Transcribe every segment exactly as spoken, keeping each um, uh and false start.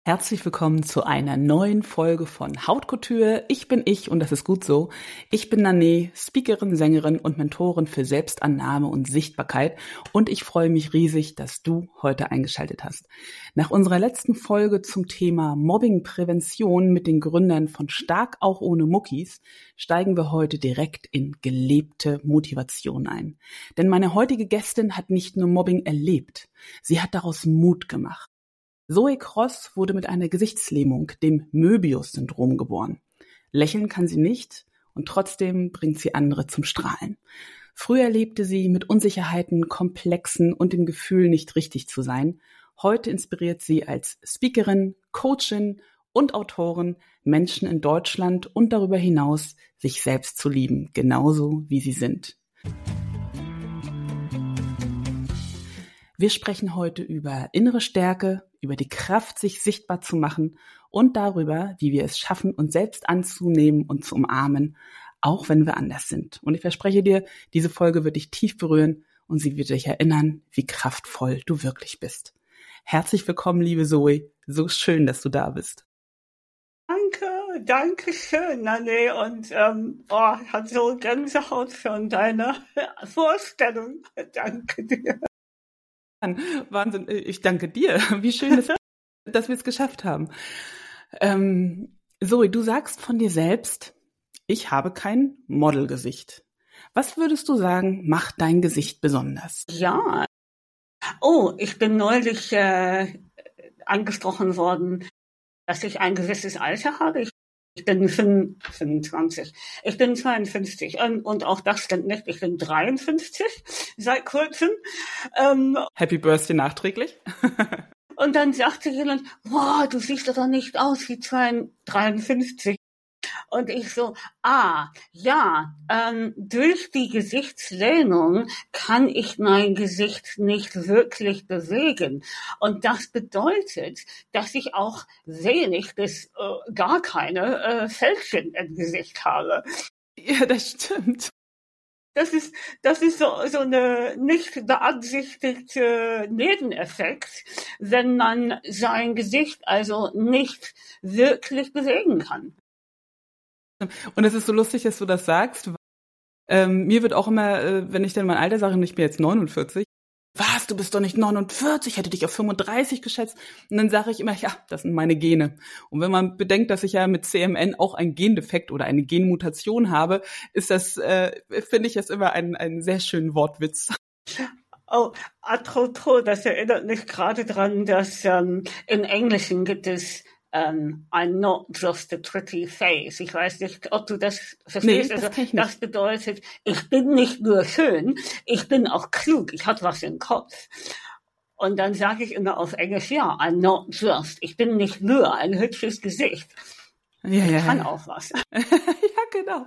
Herzlich willkommen zu einer neuen Folge von Haute Couture. Ich bin ich und das ist gut so. Ich bin Nané, Speakerin, Sängerin und Mentorin für Selbstannahme und Sichtbarkeit und ich freue mich riesig, dass du heute eingeschaltet hast. Nach unserer letzten Folge zum Thema Mobbingprävention mit den Gründern von Stark auch ohne Muckis steigen wir heute direkt in gelebte Motivation ein. Denn meine heutige Gästin hat nicht nur Mobbing erlebt, sie hat daraus Mut gemacht. Zoe Cross wurde mit einer Gesichtslähmung, dem Möbius-Syndrom, geboren. Lächeln kann sie nicht und trotzdem bringt sie andere zum Strahlen. Früher lebte sie mit Unsicherheiten, Komplexen und dem Gefühl, nicht richtig zu sein. Heute inspiriert sie als Speakerin, Coachin und Autorin Menschen in Deutschland und darüber hinaus, sich selbst zu lieben, genauso wie sie sind. Wir sprechen heute über innere Stärke, über die Kraft, sich sichtbar zu machen und darüber, wie wir es schaffen, uns selbst anzunehmen und zu umarmen, auch wenn wir anders sind. Und ich verspreche dir, diese Folge wird dich tief berühren und sie wird dich erinnern, wie kraftvoll du wirklich bist. Herzlich willkommen, liebe Zoe. So schön, dass du da bist. Danke, danke schön, Nané. Und ähm, oh, ich hatte so Gänsehaut von deiner Vorstellung. Danke dir. Wahnsinn, ich danke dir. Wie schön, dass, dass wir es geschafft haben. Ähm, Zoe, du sagst von dir selbst, ich habe kein Modelgesicht. Was würdest du sagen, macht dein Gesicht besonders? Ja, oh, ich bin neulich äh, angesprochen worden, dass ich ein gewisses Alter habe. Ich Ich bin fünfundzwanzig. Ich bin zweiundfünfzig. Und, und auch das stimmt nicht. Ich bin dreiundfünfzig seit kurzem. Ähm, Happy Birthday nachträglich. und dann sagte jemand, wow, du siehst doch nicht aus wie dreiundfünfzig. Und ich so, ah, ja, ähm, durch die Gesichtslähmung kann ich mein Gesicht nicht wirklich bewegen. Und das bedeutet, dass ich auch wenig bis äh, gar keine äh, Fältchen im Gesicht habe. Ja, das stimmt. Das ist, das ist so, so eine nicht beabsichtigte Nebeneffekt, wenn man sein Gesicht also nicht wirklich bewegen kann. Und es ist so lustig, dass du das sagst. Ähm, mir wird auch immer, äh, wenn ich dann mein Alter sage, und ich bin jetzt neunundvierzig, was, du bist doch nicht neunundvierzig, hätte dich auf fünfunddreißig geschätzt. Und dann sage ich immer, ja, das sind meine Gene. Und wenn man bedenkt, dass ich ja mit C M N auch einen Gendefekt oder eine Genmutation habe, ist das, äh, finde ich das immer einen, einen sehr schönen Wortwitz. Oh, apropos, das erinnert mich gerade dran, dass ähm, im Englischen gibt es Um, I'm not just a pretty face. Ich weiß nicht, ob du das verstehst. Nee, das, also, das bedeutet, ich bin nicht nur schön, ich bin auch klug, ich habe was im Kopf. Und dann sage ich immer auf Englisch, ja, I'm not just. Ich bin nicht nur ein hübsches Gesicht. Ja, ich ja, kann ja. auch was. Ja, genau.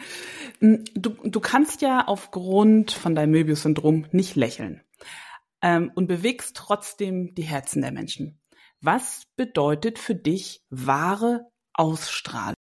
Du, du kannst ja aufgrund von deinem Möbius-Syndrom nicht lächeln ähm, und bewegst trotzdem die Herzen der Menschen. Was bedeutet für dich wahre Ausstrahlung?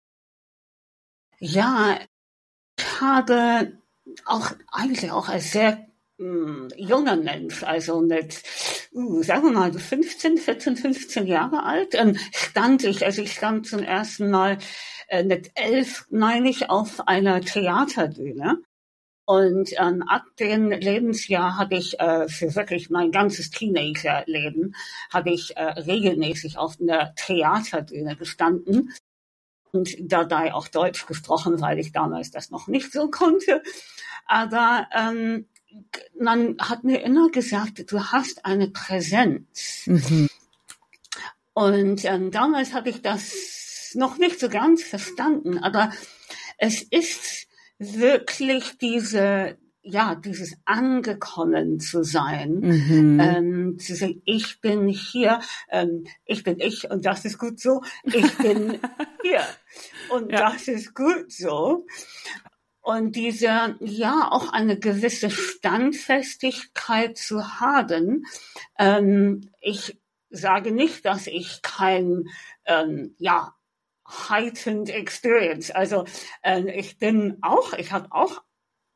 Ja, ich habe auch eigentlich auch als sehr mh, junger Mensch, also mit, uh, sagen wir mal, fünfzehn, vierzehn, fünfzehn Jahre alt, ähm, stand ich, also ich stand zum ersten Mal äh, mit elf, meine ich, auf einer Theaterbühne. Und ähm, ab dem Lebensjahr habe ich äh, für wirklich mein ganzes Teenagerleben habe ich äh, regelmäßig auf einer Theaterbühne gestanden und dabei auch Deutsch gesprochen, weil ich damals das noch nicht so konnte. Aber ähm, man hat mir immer gesagt, du hast eine Präsenz. Mhm. Und ähm, damals habe ich das noch nicht so ganz verstanden, aber es ist wirklich diese, ja, dieses angekommen zu sein, mhm. ähm, zu sagen, ich bin hier, ähm, ich bin ich und das ist gut so, ich bin hier und ja. Das ist gut so. Und diese, ja, auch eine gewisse Standfestigkeit zu haben. Ähm, ich sage nicht, dass ich kein, ähm, ja, heightened experience. Also äh, ich bin auch, ich habe auch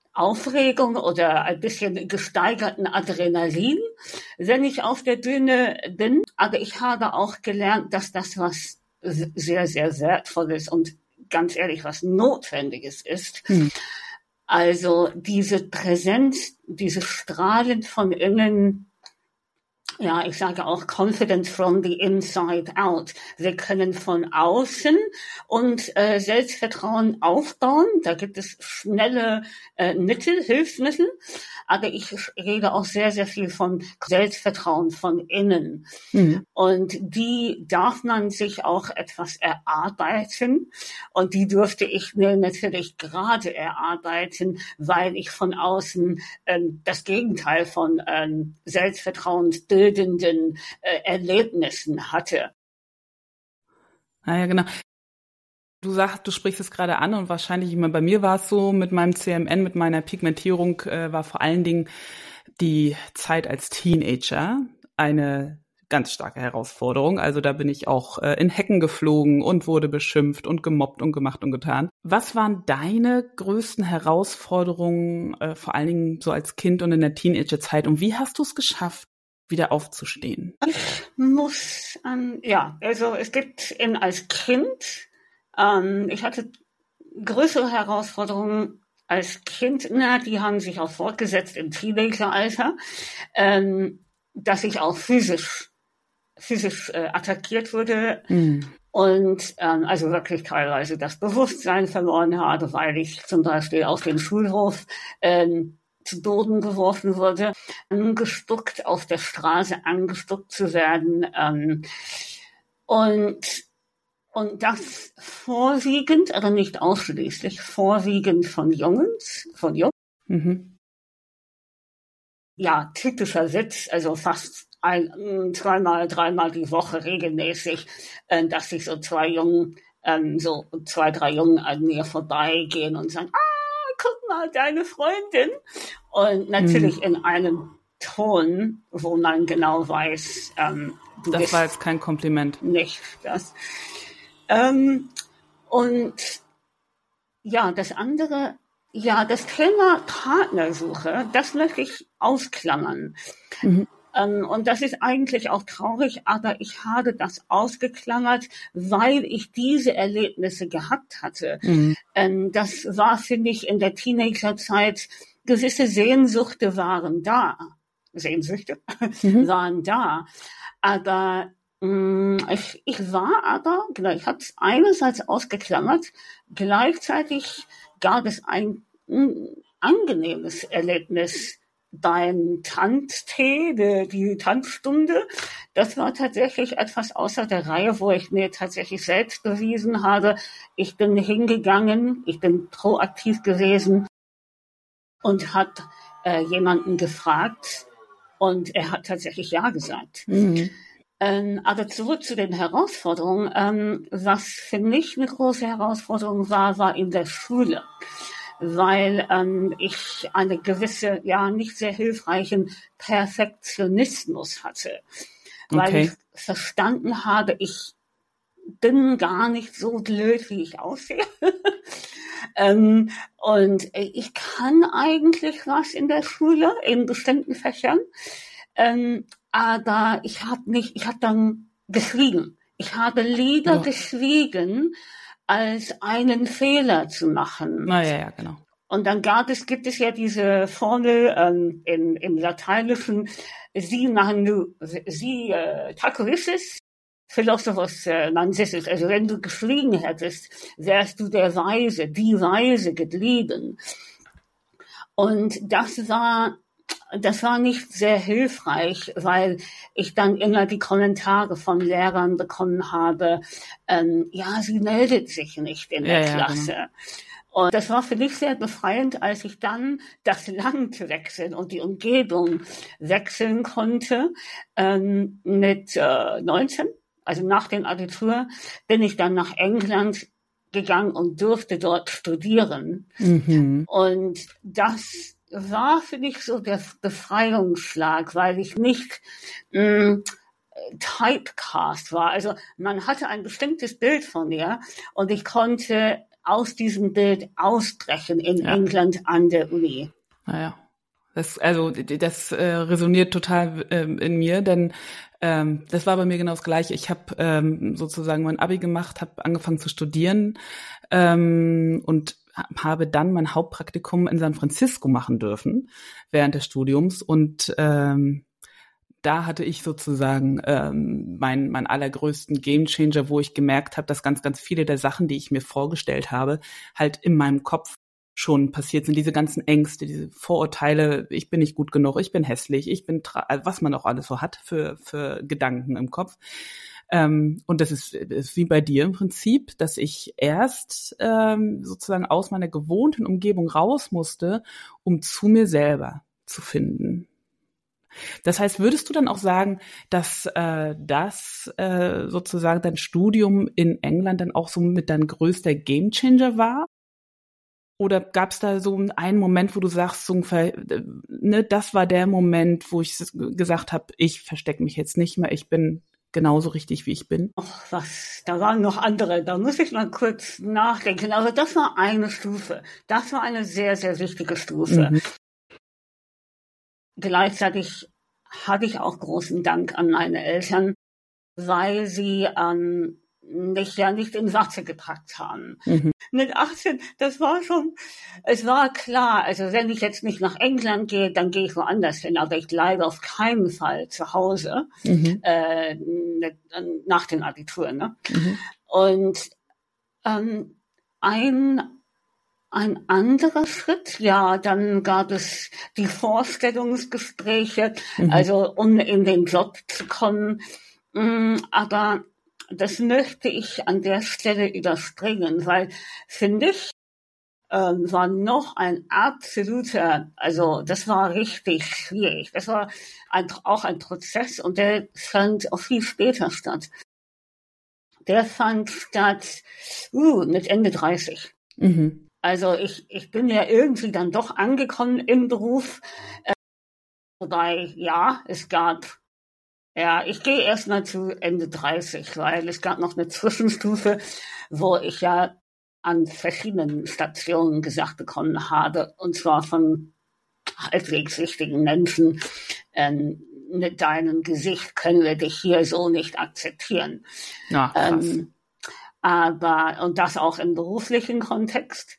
Aufregung oder ein bisschen gesteigerten Adrenalin, wenn ich auf der Bühne bin. Aber ich habe auch gelernt, dass das was sehr, sehr Wertvolles und ganz ehrlich was Notwendiges ist. Hm. Also diese Präsenz, dieses Strahlen von innen, ja, ich sage auch Confidence from the inside out. Wir können von außen und äh, Selbstvertrauen aufbauen. Da gibt es schnelle äh, Mittel, Hilfsmittel. Aber ich rede auch sehr, sehr viel von Selbstvertrauen von innen. Mhm. Und die darf man sich auch etwas erarbeiten. Und die durfte ich mir natürlich gerade erarbeiten, weil ich von außen ähm, das Gegenteil von ähm, selbstvertrauensbildenden äh, Erlebnissen hatte. Ah ja, genau. Du sagst, du sprichst es gerade an und wahrscheinlich, ich meine, bei mir war es so, mit meinem C M N, mit meiner Pigmentierung, äh, war vor allen Dingen die Zeit als Teenager eine ganz starke Herausforderung. Also da bin ich auch äh, in Hecken geflogen und wurde beschimpft und gemobbt und gemacht und getan. Was waren deine größten Herausforderungen, äh, vor allen Dingen so als Kind und in der Teenagerzeit? Und wie hast du es geschafft, wieder aufzustehen? Ich muss, ähm, ja, also es gibt in als Kind, ähm, ich hatte größere Herausforderungen als Kind, na, die haben sich auch fortgesetzt im Teenageralter, ähm, dass ich auch physisch, physisch äh, attackiert wurde. Mhm. Und ähm, also wirklich teilweise das Bewusstsein verloren habe, weil ich zum Beispiel auf den Schulhof ähm, zu Boden geworfen wurde, angestuckt, auf der Straße angestuckt zu werden. Ähm, und, und das vorwiegend, aber nicht ausschließlich, vorwiegend von Jungs, von Jungs. Mhm. Ja, typischer Sitz, also fast ein, zweimal, dreimal die Woche regelmäßig, äh, dass sich so zwei Jungen, ähm, so zwei, drei Jungen an mir vorbeigehen und sagen, ah, guck mal, deine Freundin. Und natürlich mhm. in einem Ton, wo man genau weiß, ähm, du das bist war jetzt kein Kompliment. Nicht das. Ähm, und ja, das andere, ja, das Thema Partnersuche, das möchte ich ausklammern. Mhm. Ähm, und das ist eigentlich auch traurig, aber ich habe das ausgeklammert, weil ich diese Erlebnisse gehabt hatte. Mhm. Ähm, das war für mich in der Teenagerzeit, gewisse Sehnsüchte waren da. Sehnsüchte mhm. waren da. Aber mh, ich, ich war aber, genau, ich habe es einerseits ausgeklammert, gleichzeitig gab es ein mh, angenehmes Erlebnis beim Tanztee, die, die Tanzstunde. Das war tatsächlich etwas außer der Reihe, wo ich mir tatsächlich selbst bewiesen habe, ich bin hingegangen, ich bin proaktiv gewesen und hat äh, jemanden gefragt und er hat tatsächlich Ja gesagt. Mhm. Ähm, aber zurück zu den Herausforderungen. Ähm, was für mich eine große Herausforderung war, war in der Schule, weil ähm, ich eine gewisse, ja, nicht sehr hilfreichen Perfektionismus hatte, weil okay. ich verstanden habe, ich bin gar nicht so blöd, wie ich aussehe. ähm, und ich kann eigentlich was in der Schule, in bestimmten Fächern, ähm, aber ich habe nicht, ich habe dann geschwiegen. Ich habe lieber ja. geschwiegen, als einen Fehler zu machen. Na ja, ja, genau. Und dann gab es, gibt es ja diese Formel ähm, im, im Lateinischen, si nanu, si äh, tacoisis, Philosophos äh, nancissis. Also wenn du geschwiegen hättest, wärst du der Weise, die Weise geblieben. Und das war Das war nicht sehr hilfreich, weil ich dann immer die Kommentare von Lehrern bekommen habe, ähm, ja, sie meldet sich nicht in der ja, Klasse. Ja, genau. Und das war für mich sehr befreiend, als ich dann das Land wechseln und die Umgebung wechseln konnte. Ähm, mit äh, neunzehn, also nach dem Abitur, bin ich dann nach England gegangen und durfte dort studieren. Mhm. Und das war für mich so der Befreiungsschlag, weil ich nicht mh, Typecast war. Also man hatte ein bestimmtes Bild von mir und ich konnte aus diesem Bild ausbrechen in ja. England an der Uni. Naja, das, also das äh, resoniert total ähm, in mir, denn ähm, das war bei mir genau das Gleiche. Ich habe ähm, sozusagen mein Abi gemacht, habe angefangen zu studieren ähm, und habe dann mein Hauptpraktikum in San Francisco machen dürfen während des Studiums und ähm, da hatte ich sozusagen ähm, meinen mein allergrößten Gamechanger, wo ich gemerkt habe, dass ganz, ganz viele der Sachen, die ich mir vorgestellt habe, halt in meinem Kopf schon passiert sind. Diese ganzen Ängste, diese Vorurteile, ich bin nicht gut genug, ich bin hässlich, ich bin, tra- was man auch alles so hat für für Gedanken im Kopf. Ähm, und das ist, ist wie bei dir im Prinzip, dass ich erst ähm, sozusagen aus meiner gewohnten Umgebung raus musste, um zu mir selber zu finden. Das heißt, würdest du dann auch sagen, dass äh, das äh, sozusagen dein Studium in England dann auch so mit dein größter Gamechanger war? Oder gab es da so einen Moment, wo du sagst, so ungefähr, ne, das war der Moment, wo ich gesagt habe, ich verstecke mich jetzt nicht mehr, ich bin genauso richtig, wie ich bin? Ach was, da waren noch andere, da muss ich mal kurz nachdenken. Also das war eine Stufe, das war eine sehr, sehr wichtige Stufe. Mhm. Gleichzeitig hatte ich auch großen Dank an meine Eltern, weil sie ähm, mich ja nicht in Watte gepackt haben. Mhm. Mit achtzehn, das war schon, es war klar, also wenn ich jetzt nicht nach England gehe, dann gehe ich woanders hin, aber ich bleibe auf keinen Fall zu Hause mhm. äh, nach dem Abitur. Ne? Mhm. Und ähm, ein Ein anderer Schritt, ja, dann gab es die Vorstellungsgespräche, mhm. also um in den Job zu kommen. Aber das möchte ich an der Stelle überspringen, weil, finde ich, ähm, war noch ein absoluter, also das war richtig schwierig. Das war ein, auch ein Prozess und der fand auch viel später statt. Der fand statt uh, mit Ende dreißig. Mhm. Also ich, ich bin ja irgendwie dann doch angekommen im Beruf, äh, wobei, ja, es gab, ja, ich gehe erst mal zu Ende dreißig, weil es gab noch eine Zwischenstufe, wo ich ja an verschiedenen Stationen gesagt bekommen habe, und zwar von halbwegs wichtigen Menschen, ähm, mit deinem Gesicht können wir dich hier so nicht akzeptieren. Ach, krass. Ähm, aber, und das auch im beruflichen Kontext.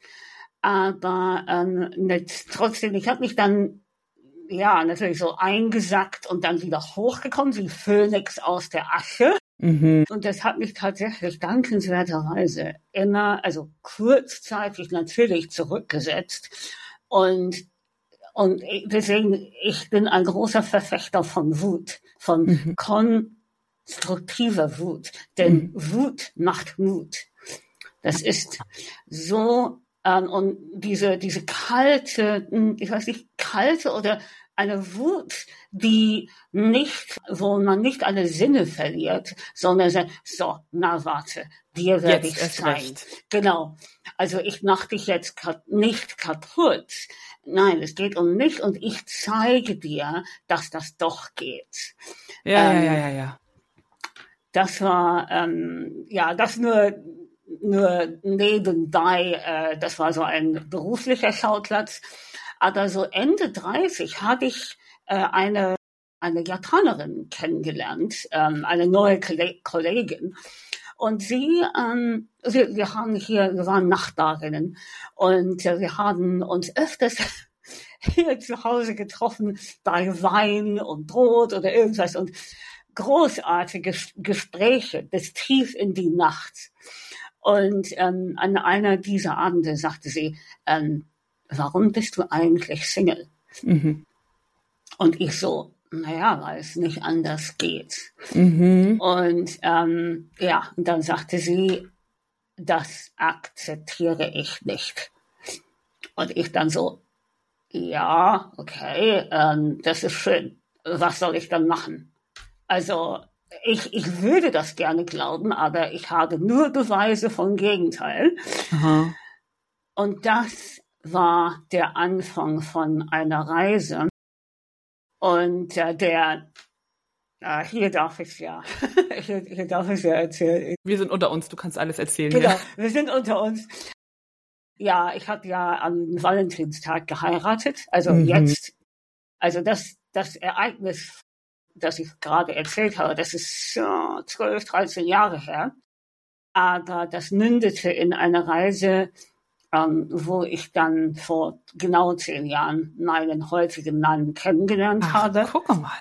Aber ähm, nicht, trotzdem, ich habe mich dann ja natürlich so eingesackt und dann wieder hochgekommen, wie Phönix aus der Asche. Mhm. Und das hat mich tatsächlich dankenswerterweise immer, also kurzzeitig natürlich zurückgesetzt. Und und deswegen, ich bin ein großer Verfechter von Wut, von mhm. konstruktiver Wut. Denn mhm. Wut macht Mut. Das ist so, ähm, und diese, diese kalte, ich weiß nicht, kalte oder eine Wut, die nicht, wo man nicht alle Sinne verliert, sondern sagt, so, na warte, dir werde ich zeigen. Genau. Also ich mach dich jetzt nicht kaputt. Nein, es geht um mich und ich zeige dir, dass das doch geht. Ja, ähm, ja, ja, ja, ja. Das war, ähm, ja, das nur, nur nebenbei, äh, das war so ein beruflicher Schauplatz. Aber so Ende dreißig habe ich äh, eine, eine Japanerin kennengelernt, ähm, eine neue Kollegin. Und sie, ähm, wir, wir haben hier, wir waren Nachbarinnen und äh, wir haben uns öfters hier zu Hause getroffen bei Wein und Brot oder irgendwas und großartige Gespräche bis tief in die Nacht. Und ähm, an einer dieser Abende sagte sie, ähm, warum bist du eigentlich Single? Mhm. Und ich so, naja, weil es nicht anders geht. Mhm. Und ähm, ja, und dann sagte sie, das akzeptiere ich nicht. Und ich dann so, ja, okay, ähm, das ist schön. Was soll ich dann machen? Also ich, ich würde das gerne glauben, aber ich habe nur Beweise vom Gegenteil. Aha. Und das war der Anfang von einer Reise. Und äh, der Ah, hier darf ich ja. hier, hier darf ich ja erzählen. Wir sind unter uns, du kannst alles erzählen. Genau, ja. Wir sind unter uns. Ja, ich habe ja am Valentinstag geheiratet. Also mhm. jetzt, also das, das Ereignis, das ich gerade erzählt habe, das ist ja, zwölf, dreizehn Jahre her. Aber das mündete in eine Reise, ähm, wo ich dann vor genau zehn Jahren meinen heutigen Mann kennengelernt Ach, habe. Guck mal.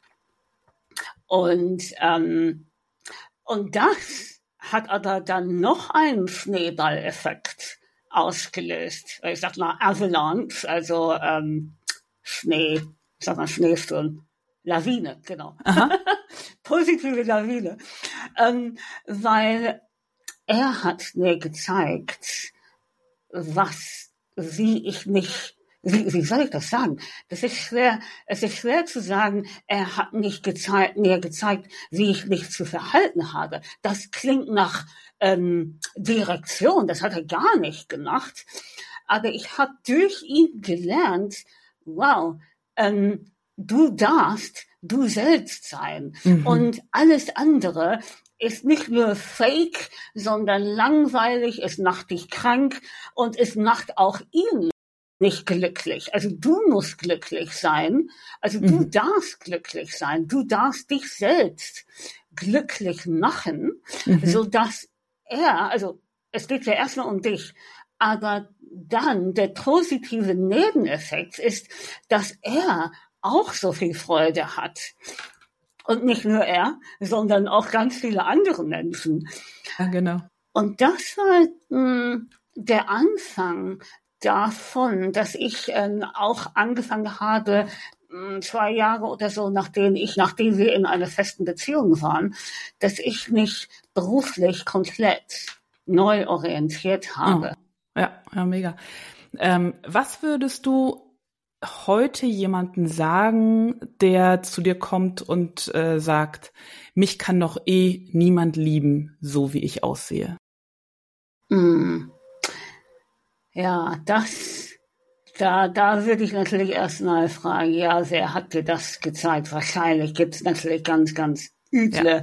Und, ähm, und das hat aber dann noch einen Schneeballeffekt ausgelöst. Ich sag mal Avalanche, also ähm, Schnee, ich sag mal Schneesturm, Lawine, genau. Positive Lawine. Ähm, weil er hat mir gezeigt, was, wie ich mich Wie, wie soll ich das sagen? Das ist schwer, es ist schwer zu sagen, er hat mich gezeigt, mir gezeigt, wie ich mich zu verhalten habe. Das klingt nach ähm, Direktion, das hat er gar nicht gemacht. Aber ich habe durch ihn gelernt, wow, ähm, du darfst du selbst sein. Mhm. Und alles andere ist nicht nur fake, sondern langweilig, es macht dich krank und es macht auch ihn nicht glücklich. Also du musst glücklich sein. Also du mhm. darfst glücklich sein. Du darfst dich selbst glücklich machen, mhm. so dass er, also es geht ja erstmal um dich, aber dann der positive Nebeneffekt ist, dass er auch so viel Freude hat. Und nicht nur er, sondern auch ganz viele andere Menschen. Ja, genau. Und das war mh, der Anfang davon, dass ich ähm, auch angefangen habe, mh, zwei Jahre oder so, nachdem ich, nachdem wir in einer festen Beziehung waren, dass ich mich beruflich komplett neu orientiert habe. Oh. Ja, ja, mega. Ähm, was würdest du heute jemanden sagen, der zu dir kommt und äh, sagt, mich kann doch eh niemand lieben, so wie ich aussehe? Mm. Ja, das, da, da würde ich natürlich erstmal fragen, ja, wer hat dir das gezeigt? Wahrscheinlich gibt es natürlich ganz, ganz üble ja.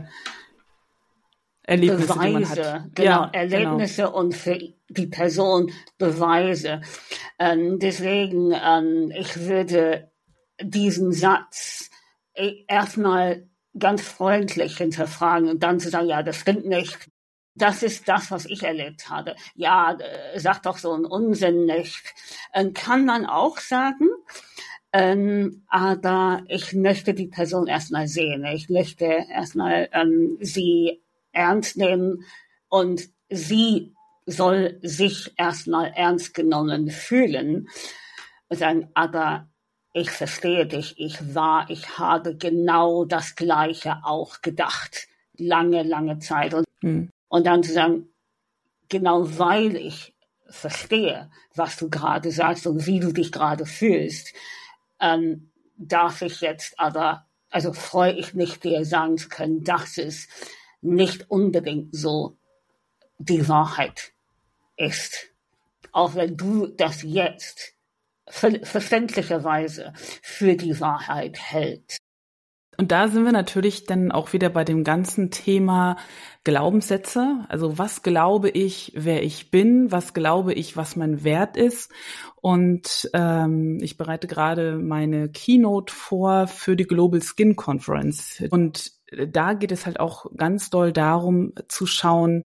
Erlebnisse, Beweise, die man hat. genau, Ja, Erlebnisse genau. Und für die Person Beweise. Ähm, deswegen, ähm, ich würde diesen Satz erstmal ganz freundlich hinterfragen und dann zu sagen, ja, das stimmt nicht. Das ist das, was ich erlebt habe. Ja, äh, sag doch so einen Unsinn nicht. Ähm, kann man auch sagen, ähm, aber ich möchte die Person erstmal sehen. Ich möchte erstmal ähm, sie ernst nehmen und sie soll sich erstmal ernst genommen fühlen und sagen, aber ich verstehe dich, ich war, ich habe genau das Gleiche auch gedacht. Lange, lange Zeit. Und, hm. und dann zu sagen, genau weil ich verstehe, was du gerade sagst und wie du dich gerade fühlst, ähm, darf ich jetzt aber, also freue ich mich, dir sagen zu können, dass es nicht unbedingt so die Wahrheit ist. Auch wenn du das jetzt ver- verständlicherweise für die Wahrheit hältst. Und da sind wir natürlich dann auch wieder bei dem ganzen Thema Glaubenssätze. Also was glaube ich, wer ich bin? Was glaube ich, was mein Wert ist? Und ähm, ich bereite gerade meine Keynote vor für die Global Skin Conference. Und da geht es halt auch ganz doll darum zu schauen,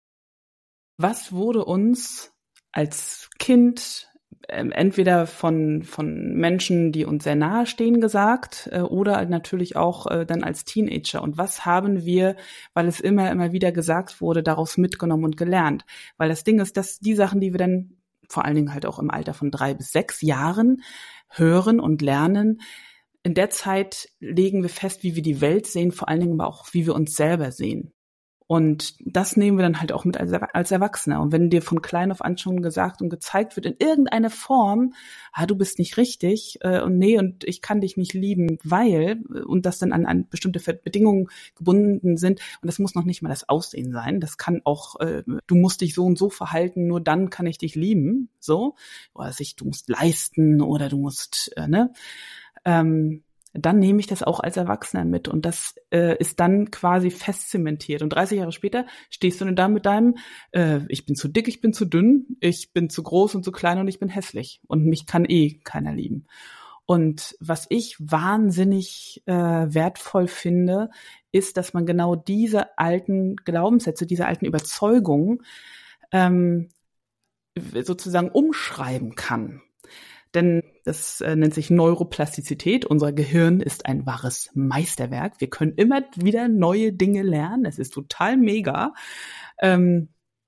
was wurde uns als Kind entweder von von Menschen, die uns sehr nahe stehen, gesagt äh, oder natürlich auch äh, dann als Teenager. Und was haben wir, weil es immer, immer wieder gesagt wurde, daraus mitgenommen und gelernt? Weil das Ding ist, dass die Sachen, die wir dann vor allen Dingen halt auch im Alter von drei bis sechs Jahren hören und lernen, in der Zeit legen wir fest, wie wir die Welt sehen, vor allen Dingen aber auch, wie wir uns selber sehen. Und das nehmen wir dann halt auch mit als, als Erwachsener. Und wenn dir von klein auf an schon gesagt und gezeigt wird in irgendeiner Form, ah, du bist nicht richtig äh, und nee, und ich kann dich nicht lieben, weil, und das dann an, an bestimmte Bedingungen gebunden sind, und das muss noch nicht mal das Aussehen sein, das kann auch, äh, du musst dich so und so verhalten, nur dann kann ich dich lieben, so, oder sich, du musst leisten oder du musst, äh, ne, ähm, dann nehme ich das auch als Erwachsener mit und das äh, ist dann quasi fest zementiert. Und dreißig Jahre später stehst du da mit deinem, äh, ich bin zu dick, ich bin zu dünn, ich bin zu groß und zu klein und ich bin hässlich und mich kann eh keiner lieben. Und was ich wahnsinnig äh, wertvoll finde, ist, dass man genau diese alten Glaubenssätze, diese alten Überzeugungen ähm, sozusagen umschreiben kann. Denn das äh, nennt sich Neuroplastizität. Unser Gehirn ist ein wahres Meisterwerk. Wir können immer wieder neue Dinge lernen. Es ist total mega. Ähm,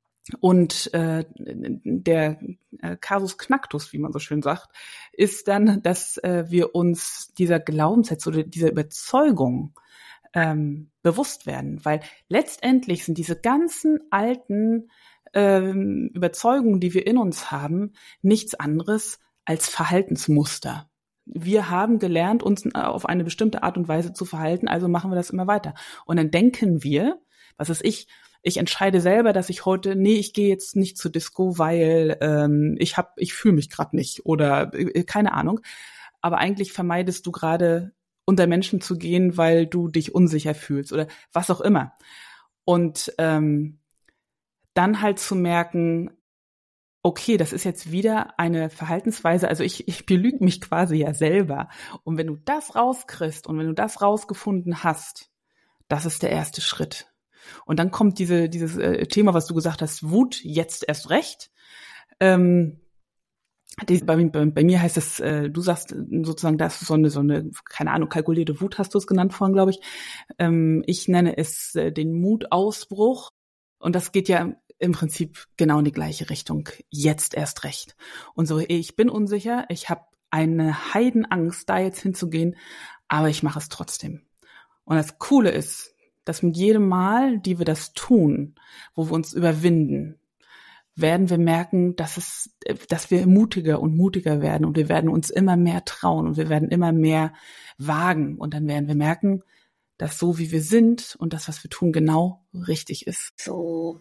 und äh, der äh, Kasus Knacktus, wie man so schön sagt, ist dann, dass äh, wir uns dieser Glaubenssätze oder dieser Überzeugung ähm, bewusst werden. Weil letztendlich sind diese ganzen alten ähm, Überzeugungen, die wir in uns haben, nichts anderes als Verhaltensmuster. Wir haben gelernt, uns auf eine bestimmte Art und Weise zu verhalten, also machen wir das immer weiter. Und dann denken wir, was ist ich, ich entscheide selber, dass ich heute, nee, ich gehe jetzt nicht zur Disco, weil ähm, ich hab, ich fühle mich gerade nicht oder äh, keine Ahnung. Aber eigentlich vermeidest du gerade, unter Menschen zu gehen, weil du dich unsicher fühlst oder was auch immer. Und ähm, dann halt zu merken, okay, das ist jetzt wieder eine Verhaltensweise, also ich, ich belüge mich quasi ja selber. Und wenn du das rauskriegst und wenn du das rausgefunden hast, das ist der erste Schritt. Und dann kommt diese dieses äh, Thema, was du gesagt hast, Wut jetzt erst recht. Ähm, die, bei, bei, bei mir heißt es, äh, du sagst sozusagen, das ist so eine, so eine, keine Ahnung, kalkulierte Wut hast du es genannt vorhin, glaube ich. Ähm, ich nenne es äh, den Mutausbruch. Und das geht ja im Prinzip genau in die gleiche Richtung. Jetzt erst recht. Und so, ich bin unsicher, ich habe eine Heidenangst, da jetzt hinzugehen, aber ich mache es trotzdem. Und das Coole ist, dass mit jedem Mal, die wir das tun, wo wir uns überwinden, werden wir merken, dass es, dass wir mutiger und mutiger werden und wir werden uns immer mehr trauen und wir werden immer mehr wagen. Und dann werden wir merken, dass so wie wir sind und das, was wir tun, genau richtig ist. So,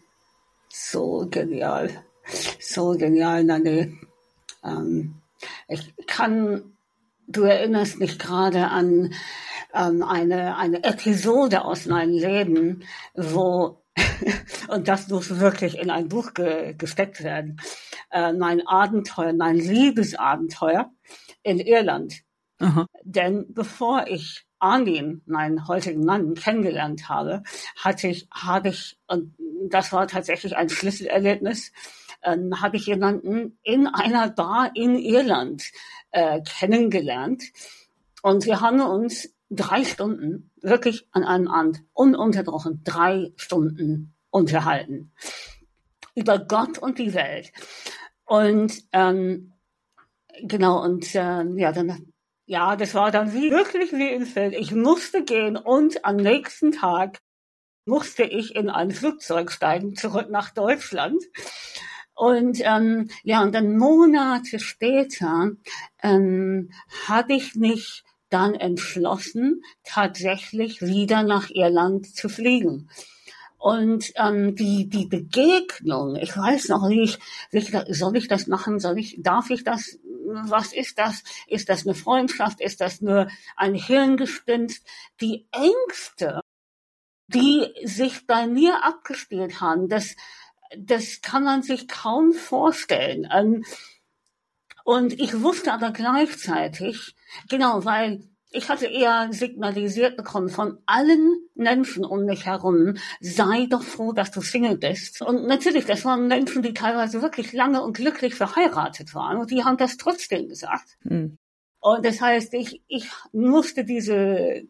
so genial. So genial, Nanne. Ähm, ich kann, du erinnerst mich gerade an ähm, eine, eine Episode aus meinem Leben, wo, und das muss wirklich in ein Buch ge, gesteckt werden, äh, mein Abenteuer, mein Liebesabenteuer in Irland. Aha. Denn bevor ich Armin, meinen heutigen Mann, kennengelernt habe, hatte ich, habe ich, und das war tatsächlich ein Schlüsselerlebnis, ähm, habe ich jemanden in einer Bar in Irland äh, kennengelernt. Und wir haben uns drei Stunden, wirklich an einem Abend, ununterbrochen, drei Stunden unterhalten. Über Gott und die Welt. Und ähm, genau, und äh, ja, dann Ja, das war dann wie, wirklich wie im Film. Ich musste gehen und am nächsten Tag musste ich in ein Flugzeug steigen, zurück nach Deutschland. Und ähm, ja, und dann Monate später ähm, habe ich mich dann entschlossen, tatsächlich wieder nach Irland zu fliegen. Und ähm, die die Begegnung, ich weiß noch nicht, soll ich das machen, soll ich, darf ich das, was ist das? Ist das eine Freundschaft? Ist das nur ein Hirngespinst? Die Ängste, die sich bei mir abgespielt haben, das das kann man sich kaum vorstellen. Ähm, und ich wusste aber gleichzeitig, genau, weil ich hatte eher signalisiert bekommen von allen Menschen um mich herum, sei doch froh, dass du Single bist. Und natürlich, das waren Menschen, die teilweise wirklich lange und glücklich verheiratet waren und die haben das trotzdem gesagt. Hm. Und das heißt, ich, ich musste diese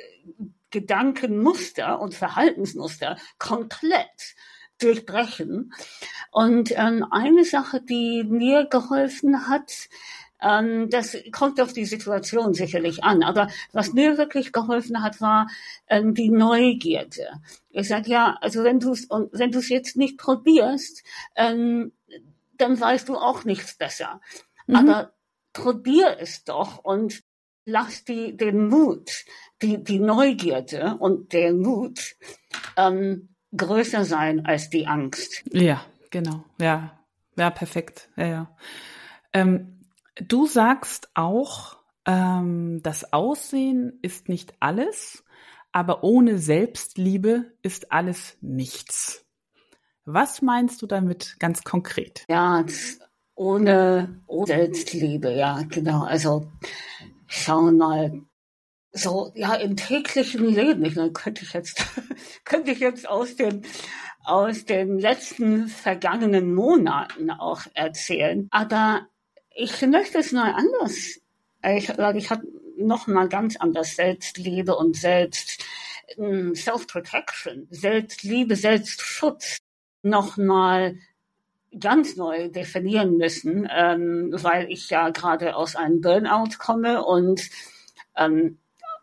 Gedankenmuster und Verhaltensmuster komplett durchbrechen. Und ähm, eine Sache, die mir geholfen hat, Ähm, das kommt auf die Situation sicherlich an. Aber was mir wirklich geholfen hat, war ähm, die Neugierde. Ich sage, ja, also wenn du es wenn du es jetzt nicht probierst, ähm, dann weißt du auch nichts besser. Mhm. Aber probier es doch und lass die den Mut, die die Neugierde und der Mut ähm, größer sein als die Angst. Ja, genau. Ja, ja, perfekt. Ja, ja. Ähm, Du sagst auch, ähm, das Aussehen ist nicht alles, aber ohne Selbstliebe ist alles nichts. Was meinst du damit ganz konkret? Ja, ohne, ohne Selbstliebe, ja, genau. Also schauen wir mal, so ja im täglichen Leben. Ich meine, könnte ich jetzt könnte ich jetzt aus den aus den letzten vergangenen Monaten auch erzählen. Aber ich möchte es mal anders. Ich, ich habe noch mal ganz anders Selbstliebe und Selbst Self-Protection, Selbstliebe, Selbstschutz noch mal ganz neu definieren müssen, ähm, weil ich ja gerade aus einem Burnout komme und ähm,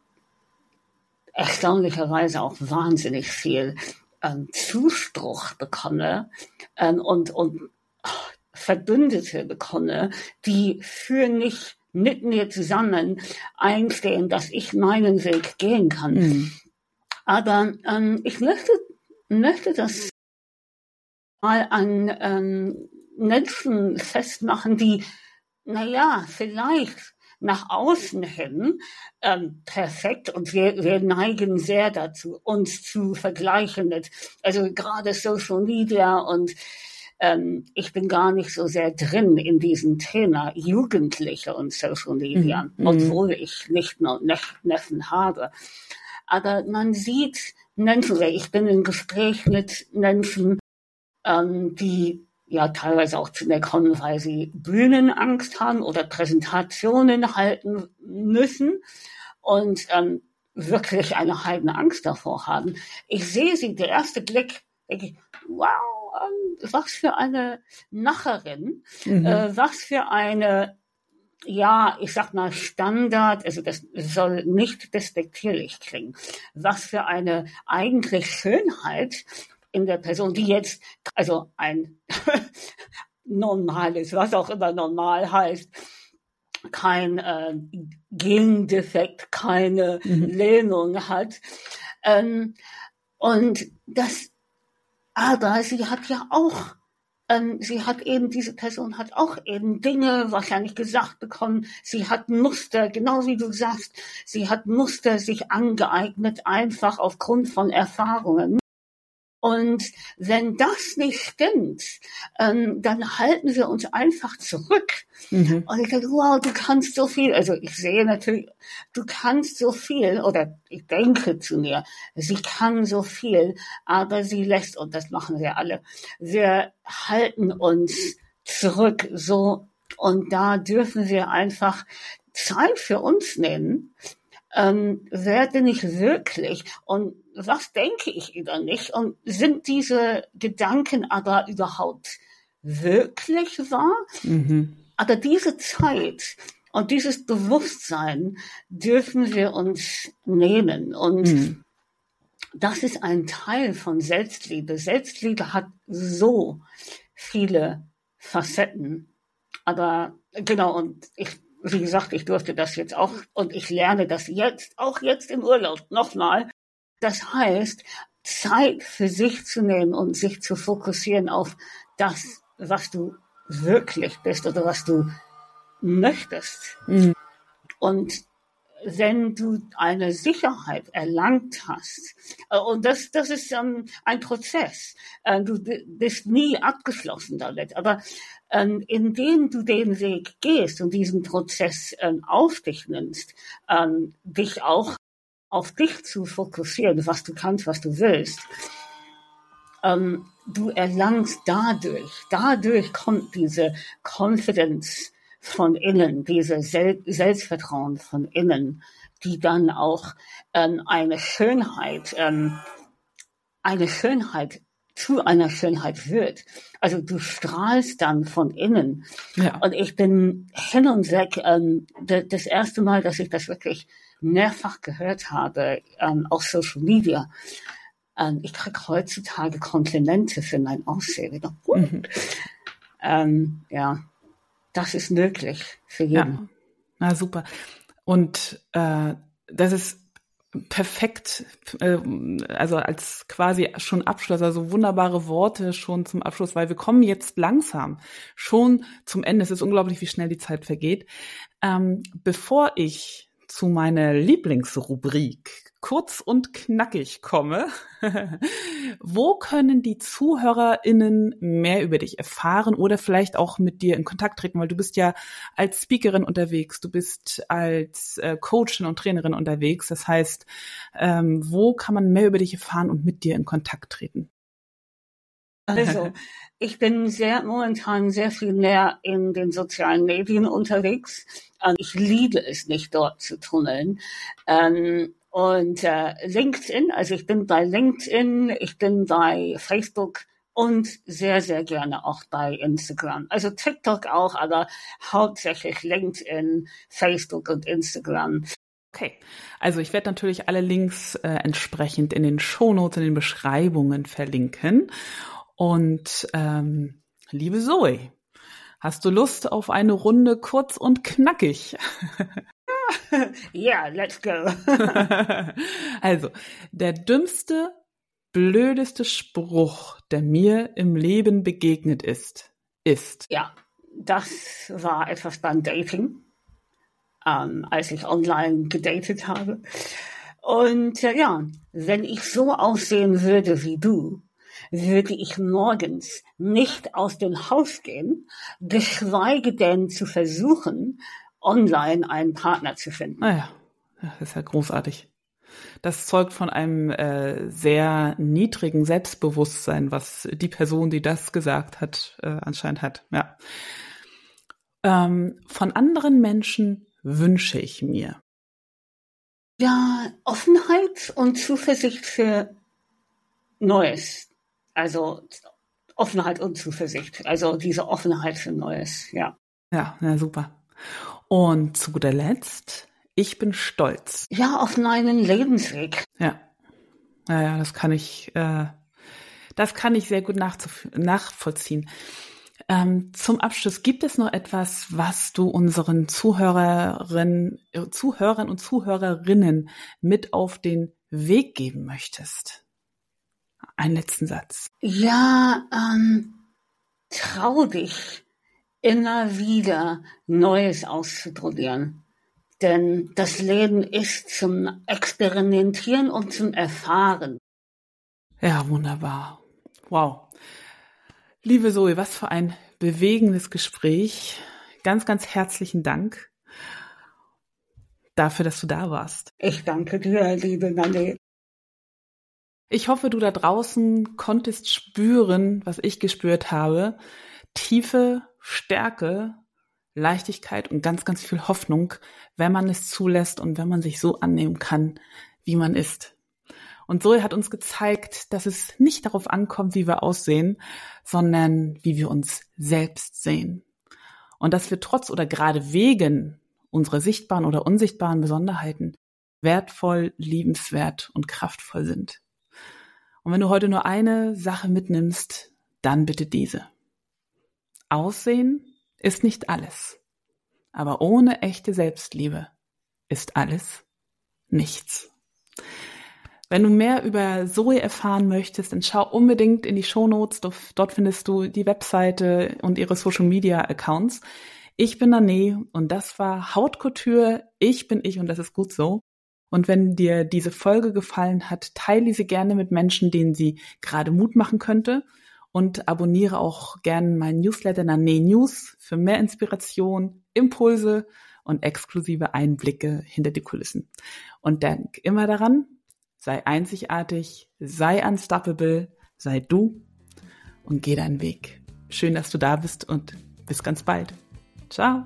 erstaunlicherweise auch wahnsinnig viel ähm, Zuspruch bekomme ähm, und, und oh, Verbündete bekomme, die für mich mit mir zusammen einstehen, dass ich meinen Weg gehen kann. Mhm. Aber ähm, ich möchte, möchte das mal an ähm, Menschen festmachen, die, naja, vielleicht nach außen hin ähm, perfekt, und wir, wir neigen sehr dazu, uns zu vergleichen mit, also gerade Social Media, und ähm, ich bin gar nicht so sehr drin in diesem Thema Jugendliche und Social Media, mhm. obwohl ich nicht nur Neffen habe. Aber man sieht Menschen, ich bin im Gespräch mit Menschen, ähm, die ja teilweise auch zu mir kommen, weil sie Bühnenangst haben oder Präsentationen halten müssen und ähm, wirklich eine heidene Angst davor haben. Ich sehe sie, der erste Blick, denke ich, wow, ähm, was für eine Macherin, mhm. äh, was für eine, ja, ich sag mal Standard, also das soll nicht despektierlich klingen, was für eine eigentlich Schönheit in der Person, die jetzt, also ein normales, was auch immer normal heißt, kein äh, Gendefekt, keine mhm. Lähmung hat. Ähm, und das, aber sie hat ja auch, ähm, sie hat eben, diese Person hat auch eben Dinge wahrscheinlich gesagt bekommen, sie hat Muster, genau wie du sagst, sie hat Muster sich angeeignet, einfach aufgrund von Erfahrungen. Und wenn das nicht stimmt, ähm, dann halten wir uns einfach zurück. Mhm. Und ich denke, wow, du kannst so viel. Also ich sehe natürlich, du kannst so viel, oder ich denke zu mir, sie kann so viel, aber sie lässt, und das machen wir alle, wir halten uns zurück, so, und da dürfen wir einfach Zeit für uns nehmen. Ähm, wer bin ich wirklich und was denke ich über mich und sind diese Gedanken aber überhaupt wirklich wahr? Mhm. Aber diese Zeit und dieses Bewusstsein dürfen wir uns nehmen, und mhm. das ist ein Teil von Selbstliebe. Selbstliebe hat so viele Facetten, aber genau, und ich wie gesagt, ich durfte das jetzt auch, und ich lerne das jetzt, auch jetzt im Urlaub, nochmal. Das heißt, Zeit für sich zu nehmen und sich zu fokussieren auf das, was du wirklich bist oder was du möchtest. Mhm. Und wenn du eine Sicherheit erlangt hast, und das, das ist ähm, ein Prozess, äh, du bist nie abgeschlossen damit, aber ähm, indem du den Weg gehst und diesen Prozess ähm, auf dich nimmst, ähm, dich auch auf dich zu fokussieren, was du kannst, was du willst, ähm, du erlangst dadurch, dadurch kommt diese Confidence von innen, diese Sel- Selbstvertrauen von innen, die dann auch ähm, eine Schönheit, ähm, eine Schönheit zu einer Schönheit wird. Also du strahlst dann von innen. Ja. Und ich bin hin und weg, ähm, d- das erste Mal, dass ich das wirklich mehrfach gehört habe, ähm, auf Social Media. Ähm, ich kriege heutzutage Komplimente für mein Aussehen. Mhm. Ähm, ja. Das ist möglich für jeden. Ja, na super. Und äh, das ist perfekt, äh, also als quasi schon Abschluss, also wunderbare Worte schon zum Abschluss, weil wir kommen jetzt langsam schon zum Ende. Es ist unglaublich, wie schnell die Zeit vergeht. Ähm, bevor ich zu meiner Lieblingsrubrik kurz und knackig komme, wo können die ZuhörerInnen mehr über dich erfahren oder vielleicht auch mit dir in Kontakt treten? Weil du bist ja als Speakerin unterwegs, du bist als äh, Coachin und Trainerin unterwegs. Das heißt, ähm, wo kann man mehr über dich erfahren und mit dir in Kontakt treten? Also, ich bin sehr momentan sehr viel mehr in den sozialen Medien unterwegs. Ich liebe es, mich dort zu tunneln. Ähm, und äh, LinkedIn, also ich bin bei LinkedIn, ich bin bei Facebook und sehr, sehr gerne auch bei Instagram. Also TikTok auch, aber hauptsächlich LinkedIn, Facebook und Instagram. Okay, also ich werde natürlich alle Links äh, entsprechend in den Shownotes, in den Beschreibungen verlinken. Und ähm, liebe Zoe, hast du Lust auf eine Runde kurz und knackig? Ja, yeah, let's go. Also, der dümmste, blödeste Spruch, der mir im Leben begegnet ist, ist. Ja, das war etwas beim Dating, ähm, als ich online gedatet habe. Und äh, ja, wenn ich so aussehen würde wie du, würde ich morgens nicht aus dem Haus gehen, geschweige denn zu versuchen, online einen Partner zu finden. Naja, das ist ja großartig. Das zeugt von einem äh, sehr niedrigen Selbstbewusstsein, was die Person, die das gesagt hat, äh, anscheinend hat. Ja. Ähm, von anderen Menschen wünsche ich mir. Ja, Offenheit und Zuversicht für Neues. Also Offenheit und Zuversicht. Also diese Offenheit für Neues, ja. Ja, ja, super. Und zu guter Letzt, ich bin stolz. Ja, auf meinen Lebensweg. Ja, naja, das kann ich, äh, das kann ich sehr gut nachvollziehen. Ähm, zum Abschluss, gibt es noch etwas, was du unseren Zuhörerinnen, Zuhörern und Zuhörerinnen mit auf den Weg geben möchtest? Einen letzten Satz. Ja, ähm, trau dich, immer wieder Neues auszuprobieren. Denn das Leben ist zum Experimentieren und zum Erfahren. Ja, wunderbar. Wow. Liebe Zoe, was für ein bewegendes Gespräch. Ganz, ganz herzlichen Dank dafür, dass du da warst. Ich danke dir, liebe Nanne. Ich hoffe, du da draußen konntest spüren, was ich gespürt habe. Tiefe Stärke, Leichtigkeit und ganz, ganz viel Hoffnung, wenn man es zulässt und wenn man sich so annehmen kann, wie man ist. Und Zoe hat uns gezeigt, dass es nicht darauf ankommt, wie wir aussehen, sondern wie wir uns selbst sehen. Und dass wir trotz oder gerade wegen unserer sichtbaren oder unsichtbaren Besonderheiten wertvoll, liebenswert und kraftvoll sind. Und wenn du heute nur eine Sache mitnimmst, dann bitte diese. Aussehen ist nicht alles, aber ohne echte Selbstliebe ist alles nichts. Wenn du mehr über Zoe erfahren möchtest, dann schau unbedingt in die Shownotes. Dort findest du die Webseite und ihre Social-Media-Accounts. Ich bin Nanne und das war Haute Couture. Ich bin ich und das ist gut so. Und wenn dir diese Folge gefallen hat, teile sie gerne mit Menschen, denen sie gerade Mut machen könnte. Und abonniere auch gerne meinen Newsletter Nanne News für mehr Inspiration, Impulse und exklusive Einblicke hinter die Kulissen. Und denk immer daran, sei einzigartig, sei unstoppable, sei du und geh deinen Weg. Schön, dass du da bist und bis ganz bald. Ciao.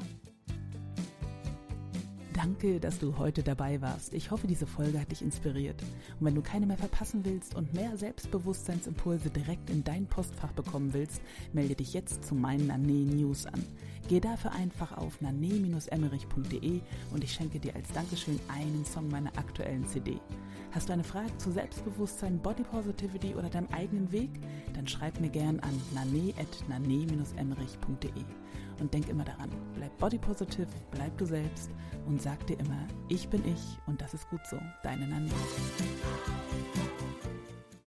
Danke, dass du heute dabei warst. Ich hoffe, diese Folge hat dich inspiriert. Und wenn du keine mehr verpassen willst und mehr Selbstbewusstseinsimpulse direkt in dein Postfach bekommen willst, melde dich jetzt zu meinen Nanne News an. Geh dafür einfach auf nanne Bindestrich emmerich Punkt de und ich schenke dir als Dankeschön einen Song meiner aktuellen C D. Hast du eine Frage zu Selbstbewusstsein, Body Positivity oder deinem eigenen Weg? Dann schreib mir gern an nanne at nanne Bindestrich emmerich Punkt de. Und denk immer daran, bleib body positive, bleib du selbst und sag dir immer, ich bin ich und das ist gut so, deine Nanne.